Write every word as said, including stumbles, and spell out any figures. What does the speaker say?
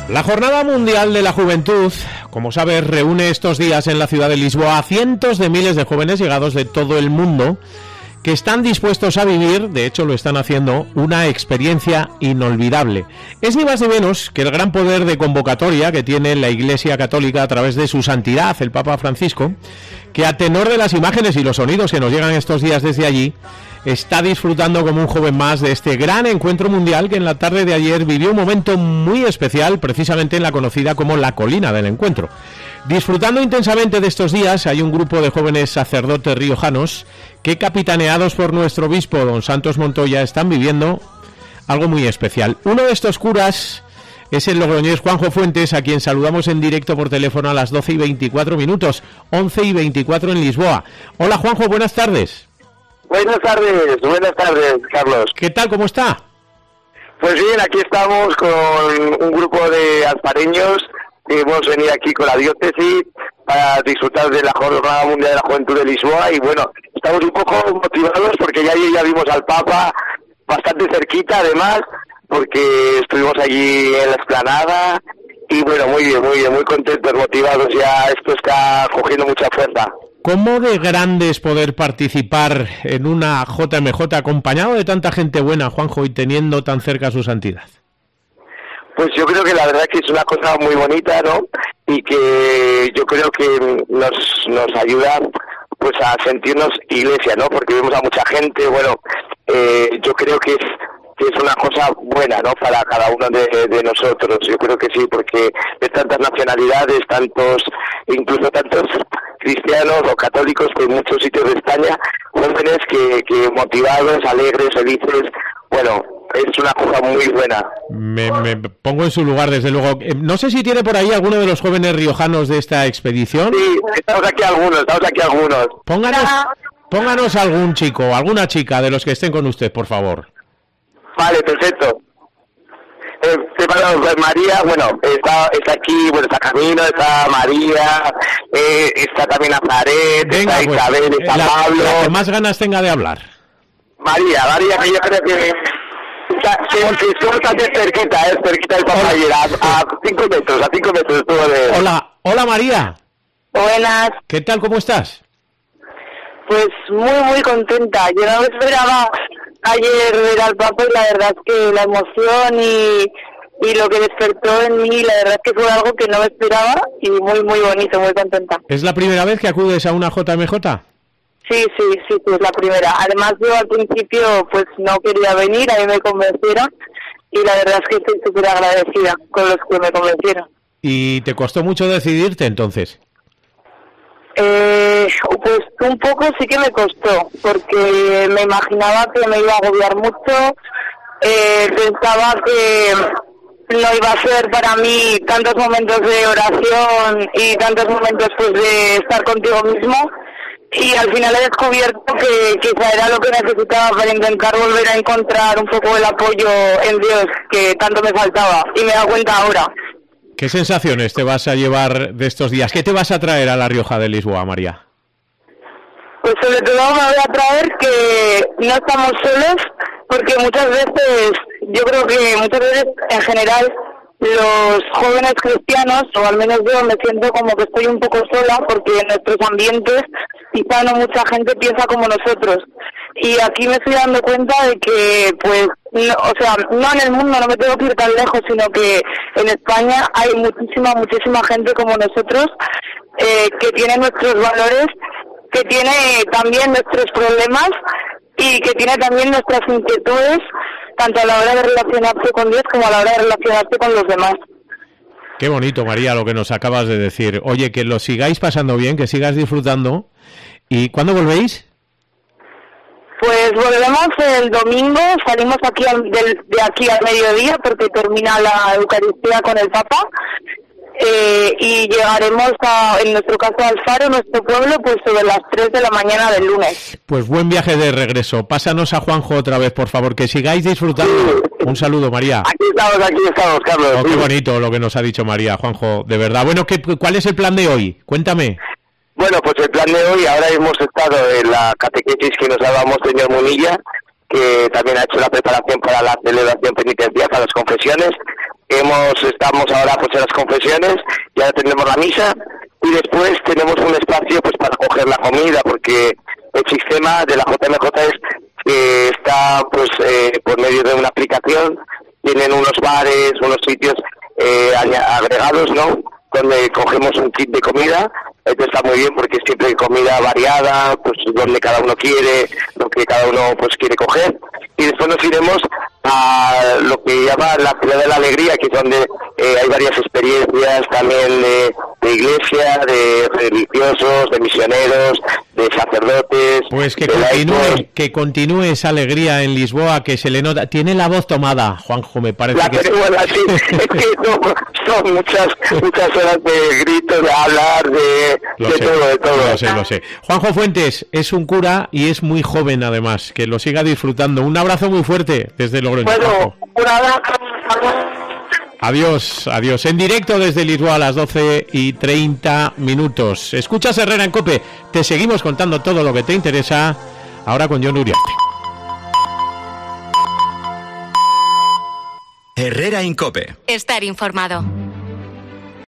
La Jornada Mundial de la Juventud, como sabes, reúne estos días en la ciudad de Lisboa a cientos de miles de jóvenes llegados de todo el mundo que están dispuestos a vivir, de hecho lo están haciendo, una experiencia inolvidable. Es ni más ni menos que el gran poder de convocatoria que tiene la Iglesia Católica a través de su santidad, el Papa Francisco, que a tenor de las imágenes y los sonidos que nos llegan estos días desde allí, está disfrutando como un joven más de este gran encuentro mundial que en la tarde de ayer vivió un momento muy especial, precisamente en la conocida como la Colina del Encuentro. Disfrutando intensamente de estos días, hay un grupo de jóvenes sacerdotes riojanos que, capitaneados por nuestro obispo, don Santos Montoya, están viviendo algo muy especial. Uno de estos curas es el logroñés Juanjo Fuentes, a quien saludamos en directo por teléfono a las doce y veinticuatro minutos, once y veinticuatro en Lisboa. Hola Juanjo, buenas tardes. Buenas tardes, buenas tardes, Carlos. ¿Qué tal, cómo está? Pues bien, aquí estamos con un grupo de alfareños que hemos venido aquí con la diócesis para disfrutar de la Jornada Mundial de la Juventud de Lisboa y bueno, estamos un poco motivados porque ya, ya vimos al Papa bastante cerquita además, porque estuvimos allí en la explanada y bueno, muy bien, muy bien, muy contentos, motivados, ya esto está cogiendo mucha fuerza. ¿Cómo de grande es poder participar en una J M J acompañado de tanta gente buena, Juanjo, y teniendo tan cerca su santidad? Pues yo creo que la verdad que es una cosa muy bonita, ¿no? Y que yo creo que nos nos ayuda pues a sentirnos iglesia, ¿no? Porque vemos a mucha gente, bueno, eh, yo creo que es que es una cosa buena, ¿no? Para cada uno de, de nosotros, yo creo que sí, porque de tantas nacionalidades, tantos, incluso tantos cristianos o católicos de muchos sitios de España, jóvenes que, que motivados, alegres, felices, bueno, es una cosa muy buena. Me, me pongo en su lugar, desde luego. No sé si tiene por ahí alguno de los jóvenes riojanos de esta expedición. Sí, estamos aquí algunos, estamos aquí algunos. Pónganos, pónganos algún chico, alguna chica de los que estén con usted, por favor. Vale, perfecto. Eh, María, bueno, está, está aquí, bueno, está Camino, está María, eh, está también Azaret, Venga, está pues, Isabel, está la, Pablo. La que más ganas tenga de hablar. María, María, que yo creo que está, que estuvo bastante cerquita, es eh, cerquita del Papa ayer, a, a cinco metros, a cinco metros estuvo de... Hola, hola María. Buenas. ¿Qué tal, cómo estás? Pues muy, muy contenta. Yo no me esperaba ayer ver al Papa y la verdad es que la emoción y, y lo que despertó en mí, la verdad es que fue algo que no me esperaba y muy, muy bonito, muy contenta. ¿Es la primera vez que acudes a una J M J? Sí, sí, sí, sí, es la primera. Además yo al principio pues no quería venir, a mí me convencieron y la verdad es que estoy súper agradecida con los que me convencieron. ¿Y te costó mucho decidirte entonces? Eh, pues un poco sí que me costó, porque me imaginaba que me iba a agobiar mucho, eh, pensaba que no iba a ser para mí tantos momentos de oración y tantos momentos pues de estar contigo mismo, y al final he descubierto que quizá era lo que necesitaba para intentar volver a encontrar un poco el apoyo en Dios que tanto me faltaba, y me he dado cuenta ahora. ¿Qué sensaciones te vas a llevar de estos días? ¿Qué te vas a traer a La Rioja de Lisboa, María? Pues sobre todo me voy a traer que no estamos solos, porque muchas veces, yo creo que muchas veces en general los jóvenes cristianos, o al menos yo me siento como que estoy un poco sola, porque en nuestros ambientes quizá no mucha gente piensa como nosotros. Y aquí me estoy dando cuenta de que, pues, no, o sea, no en el mundo, no me tengo que ir tan lejos, sino que en España hay muchísima, muchísima gente como nosotros, eh, que tiene nuestros valores, que tiene también nuestros problemas y que tiene también nuestras inquietudes, tanto a la hora de relacionarse con Dios como a la hora de relacionarse con los demás. Qué bonito, María, lo que nos acabas de decir. Oye, que lo sigáis pasando bien, que sigas disfrutando. ¿Y cuándo volvéis? Pues volvemos el domingo, salimos aquí al, del, de aquí al mediodía porque termina la Eucaristía con el Papa, eh, y llegaremos a, en nuestro caso al Faro, nuestro pueblo, pues sobre las tres de la mañana del lunes. Pues buen viaje de regreso. Pásanos a Juanjo otra vez, por favor, que sigáis disfrutando. Un saludo, María. Aquí estamos, aquí estamos, Carlos. Oh, qué bonito lo que nos ha dicho María, Juanjo, de verdad. Bueno, ¿qué, ¿cuál es el plan de hoy? Cuéntame. Bueno, pues el plan de hoy, ahora hemos estado en la catequesis que nos ha dado Monseñor Munilla, que también ha hecho la preparación para la celebración penitencial, para las confesiones, hemos estamos ahora pues en las confesiones, ya tenemos la misa y después tenemos un espacio pues para coger la comida, porque el sistema de la J M J es que está pues eh, por medio de una aplicación, tienen unos bares, unos sitios eh, agregados, ¿no?, donde cogemos un kit de comida. Esto está muy bien porque siempre hay comida variada, pues donde cada uno quiere, lo que cada uno pues quiere coger. Y después nos iremos a lo que llama la Ciudad de la Alegría, que es donde eh, hay varias experiencias también de, de iglesia, de religiosos, de misioneros, de sacerdotes. Pues que continúe, que continúe esa alegría en Lisboa, que se le nota. Tiene la voz tomada, Juanjo, me parece. La que tenemos así, es que no, son muchas muchas horas de gritos, de hablar, de, lo de sé, todo, de todo. Lo sé, lo sé. Juanjo Fuentes es un cura y es muy joven además, que lo siga disfrutando. Un abrazo muy fuerte desde Logroño. Bueno, un abrazo. Adiós, adiós. En directo desde Lisboa a las doce y treinta minutos. Escuchas Herrera en COPE. Te seguimos contando todo lo que te interesa. Ahora con Jon Uriarte. Herrera en COPE. Estar informado.